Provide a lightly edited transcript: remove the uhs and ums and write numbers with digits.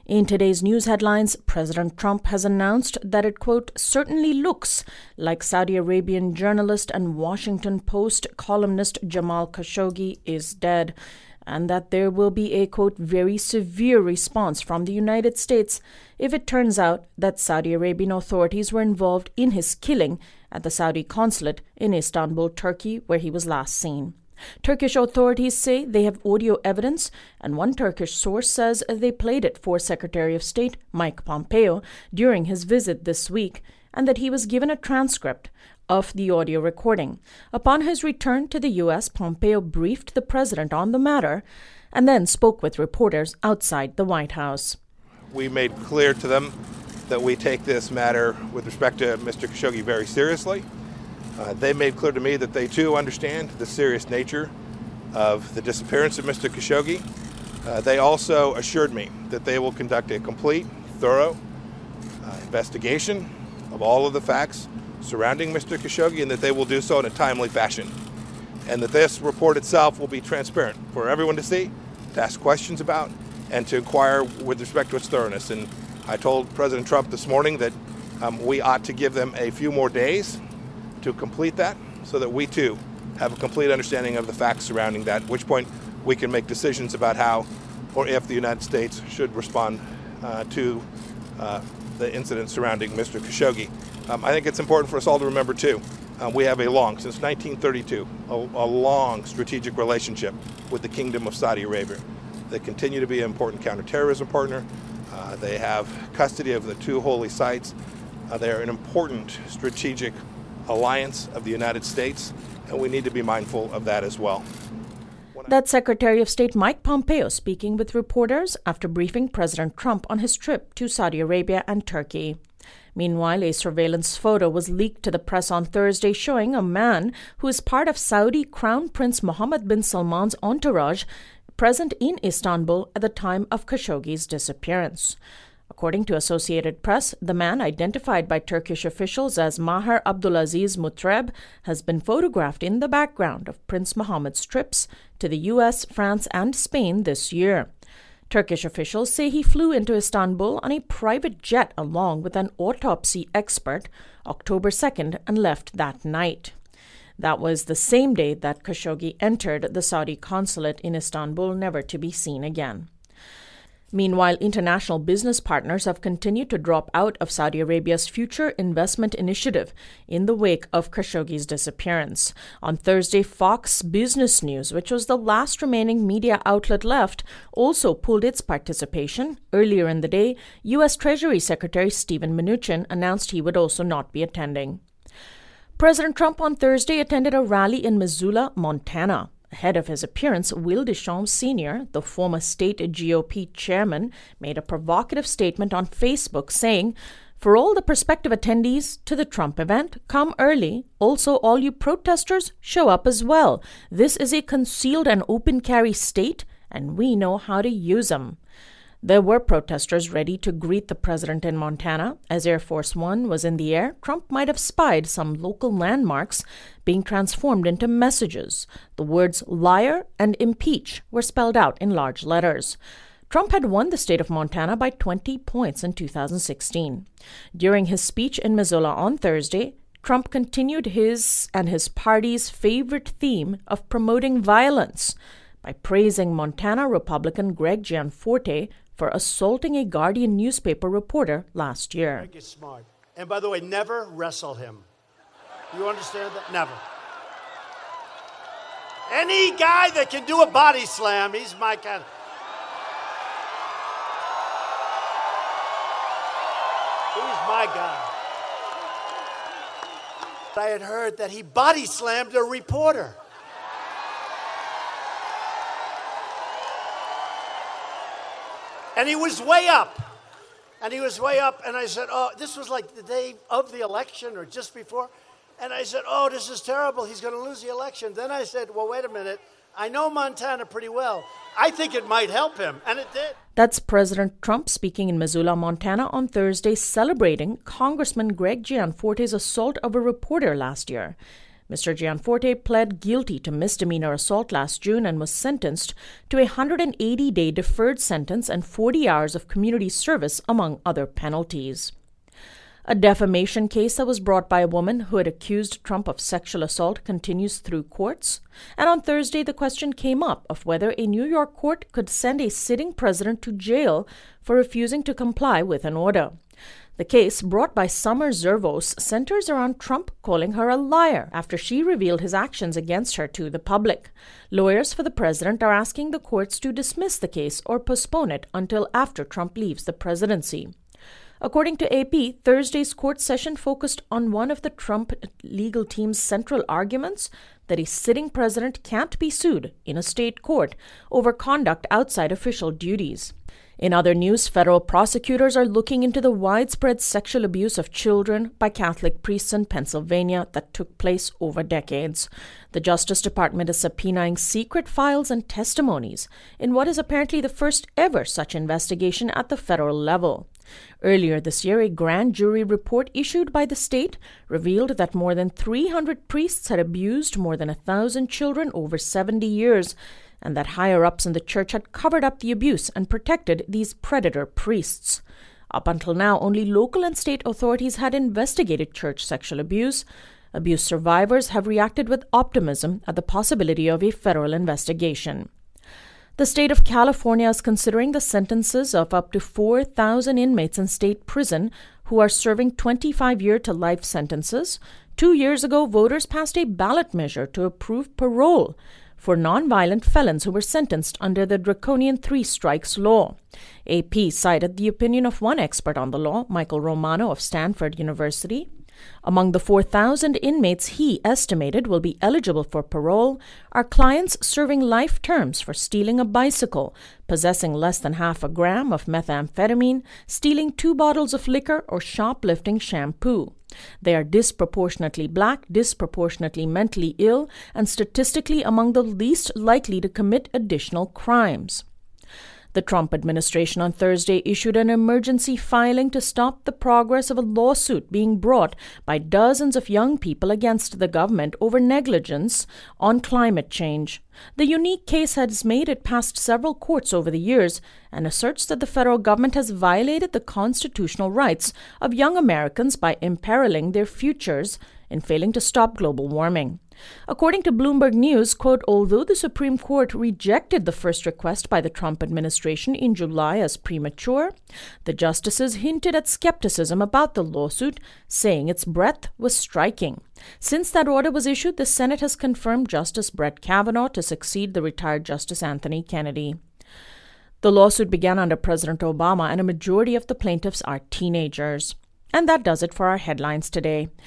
In today's news headlines, President Trump has announced that it, quote, certainly looks like Saudi Arabian journalist and Washington Post columnist Jamal Khashoggi is dead, and that there will be a, quote, very severe response from the United States if it turns out that Saudi Arabian authorities were involved in his killing at the Saudi consulate in Istanbul, Turkey, where he was last seen. Turkish authorities say they have audio evidence, and one Turkish source says they played it for Secretary of State Mike Pompeo during his visit this week, and that he was given a transcript of the audio recording. Upon his return to the U.S., Pompeo briefed the president on the matter and then spoke with reporters outside the White House. We made clear to them that we take this matter with respect to Mr. Khashoggi very seriously. They made clear to me that they, too, understand the serious nature of the disappearance of Mr. Khashoggi. They also assured me that they will conduct a complete, thorough investigation of all of the facts surrounding Mr. Khashoggi, and that they will do so in a timely fashion. And that this report itself will be transparent for everyone to see, to ask questions about, and to inquire with respect to its thoroughness. And I told President Trump this morning that we ought to give them a few more days to complete that, so that we too have a complete understanding of the facts surrounding that, at which point we can make decisions about how or if the United States should respond to the incident surrounding Mr. Khashoggi. I think it's important for us all to remember too, we have since 1932, a long strategic relationship with the Kingdom of Saudi Arabia. They continue to be an important counterterrorism partner. They have custody of the two holy sites. They are an important strategic alliance of the United States, and we need to be mindful of that as well. That's Secretary of State Mike Pompeo speaking with reporters after briefing President Trump on his trip to Saudi Arabia and Turkey. Meanwhile, a surveillance photo was leaked to the press on Thursday showing a man who is part of Saudi Crown Prince Mohammed bin Salman's entourage present in Istanbul at the time of Khashoggi's disappearance. According to Associated Press, the man, identified by Turkish officials as Maher Abdulaziz Mutreb, has been photographed in the background of Prince Mohammed's trips to the U.S., France, and Spain this year. Turkish officials say he flew into Istanbul on a private jet along with an autopsy expert October 2nd and left that night. That was the same day that Khashoggi entered the Saudi consulate in Istanbul, never to be seen again. Meanwhile, international business partners have continued to drop out of Saudi Arabia's Future Investment Initiative in the wake of Khashoggi's disappearance. On Thursday, Fox Business News, which was the last remaining media outlet left, also pulled its participation. Earlier in the day, U.S. Treasury Secretary Steven Mnuchin announced he would also not be attending. President Trump on Thursday attended a rally in Missoula, Montana. Ahead of his appearance, Will Deschamps Sr., the former state GOP chairman, made a provocative statement on Facebook saying, "For all the prospective attendees to the Trump event, come early. Also, all you protesters, show up as well. This is a concealed and open carry state, and we know how to use them." There were protesters ready to greet the president in Montana. As Air Force One was in the air, Trump might have spied some local landmarks being transformed into messages. The words liar and impeach were spelled out in large letters. Trump had won the state of Montana by 20 points in 2016. During his speech in Missoula on Thursday, Trump continued his and his party's favorite theme of promoting violence by praising Montana Republican Greg Gianforte for assaulting a Guardian newspaper reporter last year. Greg is smart. And by the way, never wrestle him. You understand that? Never. Any guy that can do a body slam, he's my kind of... He's my guy. I had heard that he body slammed a reporter. And he was way up. And I said, oh, this was like the day of the election or just before. And I said, oh, this is terrible. He's going to lose the election. Then I said, well, wait a minute. I know Montana pretty well. I think it might help him. And it did. That's President Trump speaking in Missoula, Montana on Thursday, celebrating Congressman Greg Gianforte's assault of a reporter last year. Mr. Gianforte pled guilty to misdemeanor assault last June and was sentenced to a 180-day deferred sentence and 40 hours of community service, among other penalties. A defamation case that was brought by a woman who had accused Trump of sexual assault continues through courts. And on Thursday, the question came up of whether a New York court could send a sitting president to jail for refusing to comply with an order. The case, brought by Summer Zervos, centers around Trump calling her a liar after she revealed his actions against her to the public. Lawyers for the president are asking the courts to dismiss the case or postpone it until after Trump leaves the presidency. According to AP, Thursday's court session focused on one of the Trump legal team's central arguments that a sitting president can't be sued in a state court over conduct outside official duties. In other news, federal prosecutors are looking into the widespread sexual abuse of children by Catholic priests in Pennsylvania that took place over decades. The Justice Department is subpoenaing secret files and testimonies in what is apparently the first ever such investigation at the federal level. Earlier this year, a grand jury report issued by the state revealed that more than 300 priests had abused more than 1,000 children over 70 years, and that higher-ups in the church had covered up the abuse and protected these predator priests. Up until now, only local and state authorities had investigated church sexual abuse. Abuse survivors have reacted with optimism at the possibility of a federal investigation. The state of California is considering the sentences of up to 4,000 inmates in state prison who are serving 25-year to life sentences. 2 years ago, voters passed a ballot measure to approve parole for nonviolent felons who were sentenced under the draconian three strikes law. AP cited the opinion of one expert on the law, Michael Romano of Stanford University. Among the 4,000 inmates he estimated will be eligible for parole are clients serving life terms for stealing a bicycle, possessing less than half a gram of methamphetamine, stealing 2 bottles of liquor, or shoplifting shampoo. They are disproportionately black, disproportionately mentally ill, and statistically among the least likely to commit additional crimes. The Trump administration on Thursday issued an emergency filing to stop the progress of a lawsuit being brought by dozens of young people against the government over negligence on climate change. The unique case has made it past several courts over the years and asserts that the federal government has violated the constitutional rights of young Americans by imperiling their futures in failing to stop global warming. According to Bloomberg News, quote, although the Supreme Court rejected the first request by the Trump administration in July as premature, the justices hinted at skepticism about the lawsuit, saying its breadth was striking. Since that order was issued, the Senate has confirmed Justice Brett Kavanaugh to succeed the retired Justice Anthony Kennedy. The lawsuit began under President Obama, and a majority of the plaintiffs are teenagers. And that does it for our headlines today.